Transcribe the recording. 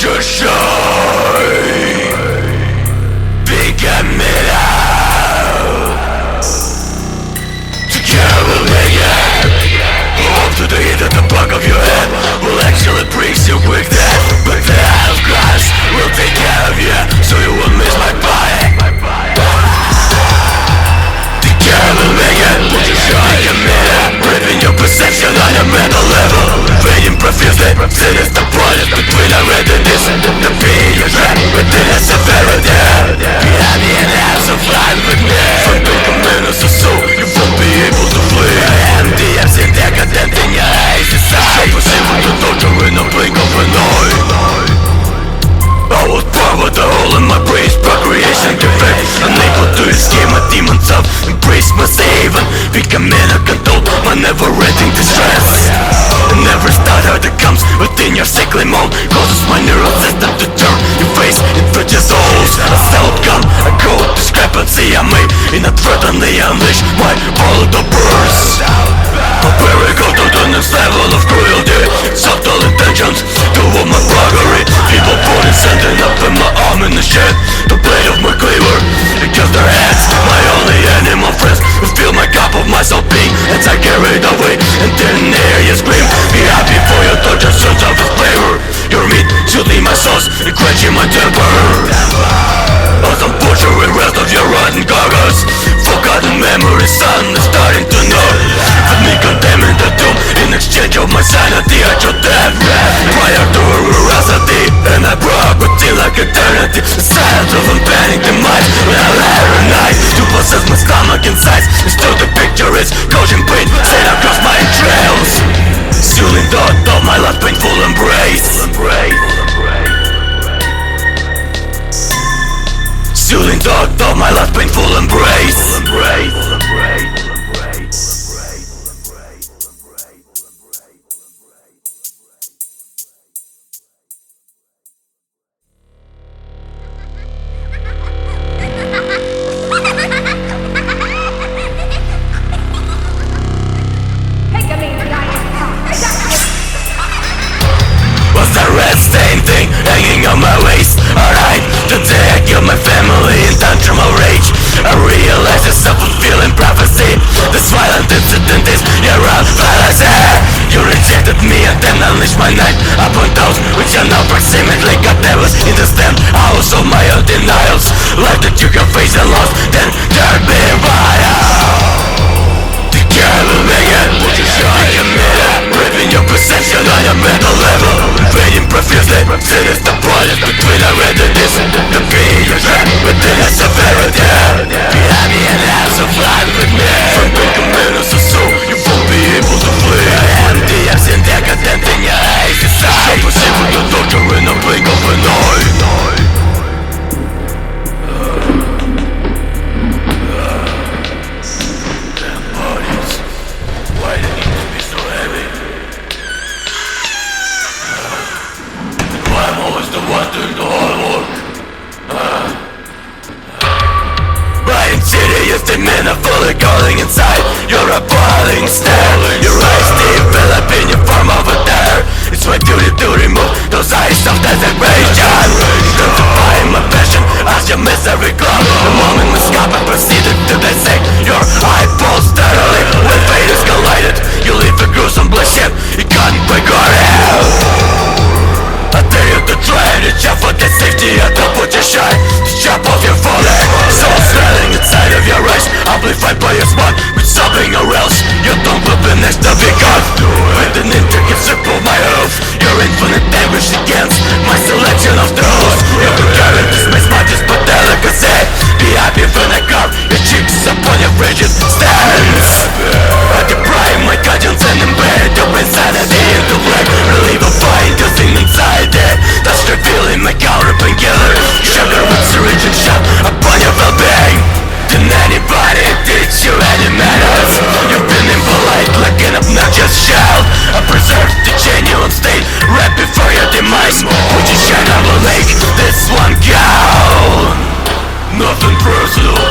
your shine. Become it out. Together we'll make it. Up to the hit at the back of your head will actually brings you quick death. But the eye of Christ will take care of you, so you will miss my body. Together we'll make it. Become it out. Ripping your perception on a mental level. Fading profusely. Sin is the product between our readiness and the being you trap within a severity. Behind the enhance of life with me. From the commandos of soul, you won't be able to flee. I am the absent decadent in your eyes. I proceed with the torture in the blink of an eye. I was born with a hole in my brain's procreation defect. Unable to escape my demon self, embrace my haven. Becoming a control, my never-ending distress. And every stutter that comes within your sickly moan causes my neural system to turn your face into just holes. A self-gun, a cold discrepancy I may inadvertently unleash my volatile burst. Prepare we go to the next level of cruelty. Subtle intentions to hold my buggery. People putting sending up in my arm in the shed. The blade of my cleaver against their heads. My only animal friends who fill my cup of my soul being as I carried away and didn't hear you scream. Be happy for your torture sons of its flavor. Your meat shooting my sauce and quenching my temper. As I'm butchering rest of your rotten carcass. Forgotten memories suddenly starting to know. With me condemning the doom in exchange of my sanity at your death. Prior to her veracity, and I broke routine like eternity. The silence of unbanning demise when I let her night to possess my stomach and sides. And still the picture is causing pain straight across my entrails. Sealing the thought of my last painful embrace. Sealing the thought of my last painful embrace. Was the red stain thing hanging on my waist? Alright, today I killed my family in tantrum of rage. I realized a self-fulfilling prophecy. This violent incident is your own fallacy. You rejected me and then unleashed my knife upon those which are now proximately got devils in the stand house of my own denials. Life that you can face and lost, then turn me vile. Together make it, ripping your perception on your mental level. Fading profusely, sin is the product between our readiness and the being you trap within a severity. Behind the enhance of life with me. From the commandos of soul, you won't be able to flee. I am the absent decadent in your eyes. I proceed with the torture in the blink of an eye. Men are fully calling inside. You're a boiling stare. Your eyes develop in your form of a terror. It's my duty to remove those eyes of desperation. Intensifying my passion as your misery club. The moment my scalp I proceeded to dissect your eyeballs steadily. When fate is collided, you leave a gruesome bloodshed. You can't break your hell. I tell you to try and reach out for the safety at the butcher shine. To chop off your folly. Soul swelling inside of your eyes, amplified by your smart with sobbing or else your tongue will be next to be gone. With an intricate strip of my oath, your infinite anguish against my selection of the host. You can carry this mismatches but delicacy. Be happy when I carve your cheeks upon your frigid stance. I deprive my conscience and embed your insanity into black. Relieve a fire inducing anxiety. That's the feeling my counter painkiller. Sugar with syringe and shot upon your well-being. Can anybody teach you any manners? You've been impolite like an obnoxious child. I preserved the genuine state right before your demise. Would you shine, I will make this one count. Nothing personal.